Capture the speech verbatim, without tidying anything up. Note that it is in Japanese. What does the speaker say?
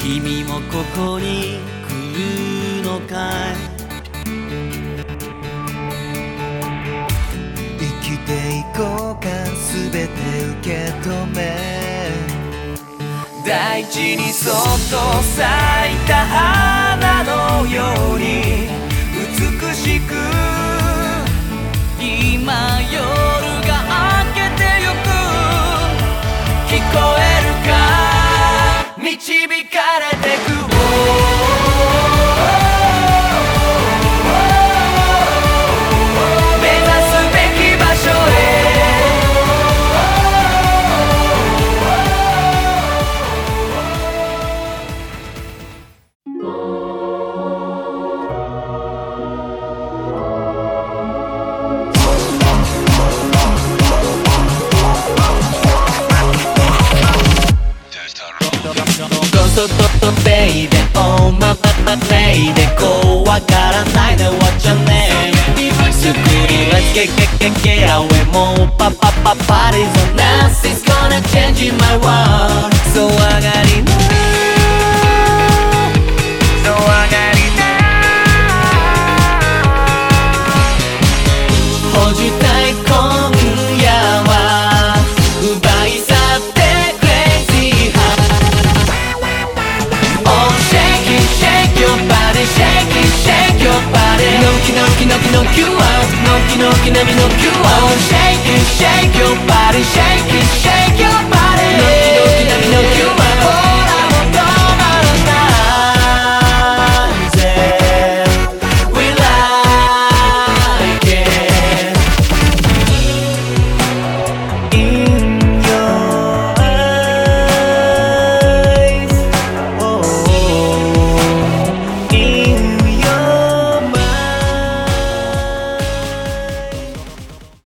君もここに来るのかい。 生きていこうか全て受け止め、 大地にそっと咲いた花のように美しく今夜が明けてゆく。聞こえるか導かれてく。目指すべき場所へ。 ゴソトトベイでオーママレイで怖がらないで What's your name 作り Let's get get get get away もうパパパパリゾン Nothing's gonna change in my world